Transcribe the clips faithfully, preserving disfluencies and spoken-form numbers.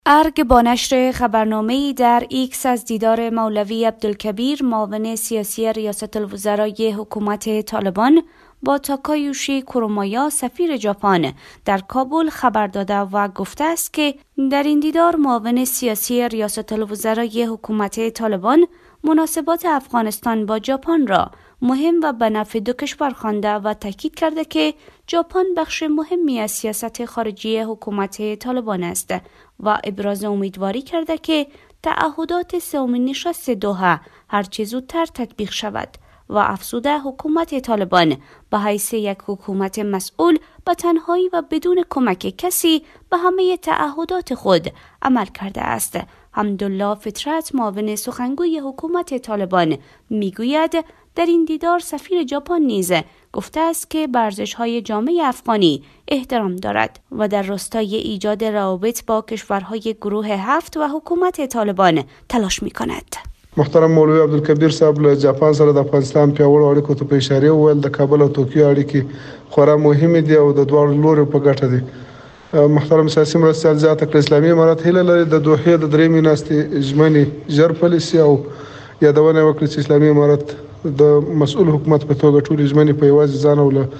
ارگ با نشر خبرنامه‌ای در ایکس از دیدار مولوی عبدالکبیر معاون سیاسی ریاست الوزرای حکومت طالبان با تاکایوشی کورومایا سفیر ژاپن در کابل خبر داده و گفته است که در این دیدار معاون سیاسی ریاست الوزرای حکومت طالبان مناسبات افغانستان با ژاپن را مهم و به نفع دو کشور خوانده و تاکید کرده که ژاپن بخش مهمی از سیاست خارجی حکومت طالبان است و ابراز امیدواری کرده که تعهدات سومین نشست دوحه هرچه زودتر تطبیق شود و افزوده حکومت طالبان به حیث یک حکومت مسئول به تنهایی و بدون کمک کسی به همه تعهدات خود عمل کرده است. حمدالله فطرت معاون سخنگوی حکومت طالبان میگوید در این دیدار سفیر ژاپن نیز گفته است که به ارزش‌های جامعه افغانی احترام دارد و در راستای ایجاد روابط با کشورهای گروه هفت و حکومت طالبان تلاش می‌کند. محترم مولوی عبدالکبیر صاحب له جاپان سره د افغانستان پیاوړو اړیکو ته په اشاره وویل د کابل او توکیو اړیکې خورا مهمې دي او د دواړو لورو په ګټه دي. محترم سیاسي مرستیال زیاته کړه اسلامي امارات هیله لري د دوحې د درېیمې ناستې ژمنې ژر پلي سي او یادونه وکړي چې اسلامي امارات د مسؤل حکومت په توګه ټولې ژمنې په یوازې ځان او له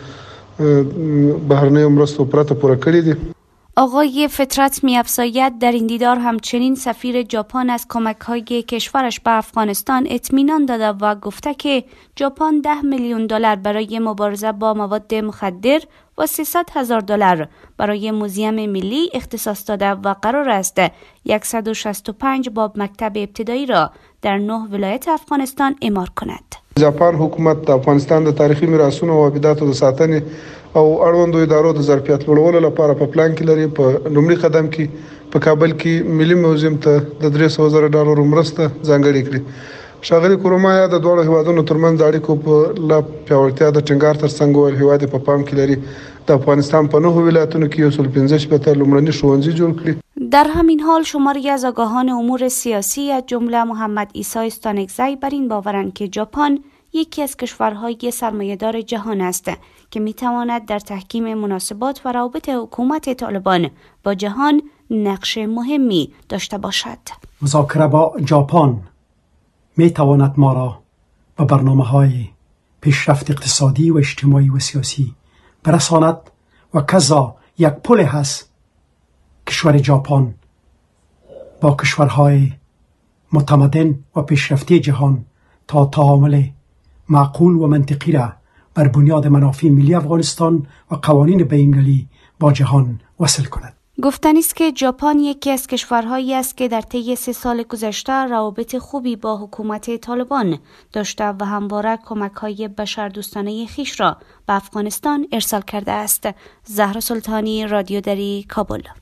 بهرنیو مرستو پرته پوره کړي دي. آقای فطرت می‌افزاید در این دیدار همچنین سفیر ژاپن از کمک‌های کشورش به افغانستان اطمینان داده و گفته که ژاپن ده میلیون دلار برای مبارزه با مواد مخدر و سیصد هزار دلار برای موزیم ملی اختصاص داده و قرار است صد و شصت و پنج باب مکتب ابتدایی را در نه ولایت افغانستان اعمار کند. جاپان حکومت د افغانستان د تاریخي میراثونو او ابداتو د ساتنې او اړوندو ادارو د ظرفیت لوړولو لپاره په پلان کې لري. په لومړي قدم کې په کابل کې ملي موزیم ته د درې سوه زره ډالرو مرسته ځانګړې کړې. ښاغلي کورومایا د دواړو هیوادونو ترمنځ د اړیکو په لا پیاوړتیا د ټینګار ترڅنګ وویل هیواد په پام کې لري د افغانستان په نهو ولایتونو کې یو سل پنځه شپېته لومړني ښوونځي جوړ کړي. در همین حال شماری از آگاهان امور سیاسی از جمله محمد عیسی استانکزی بر این باورند که ژاپن یکی از کشورهای سرمایه‌دار جهان است که می‌تواند در تحکیم مناسبات و روابط حکومت طالبان با جهان نقش مهمی داشته باشد. مذاکره با ژاپن می‌تواند ما را به برنامه‌های پیشرفت اقتصادی و اجتماعی و سیاسی برساند و کذا یک پل هست کشور ژاپن با کشورهای متمدن و پیشرفته جهان تا تعامل معقول و منطقی را بر بنیاد منافع ملی افغانستان و قوانین بین‌المللی با جهان وصل کند. گفتنی است که ژاپن یکی از کشورهایی است که در طی سه سال گذشته روابط خوبی با حکومت طالبان داشته و همواره کمک‌های بشردوستانه خویش را به افغانستان ارسال کرده است. زهرا سلطانی، رادیو دری، کابل.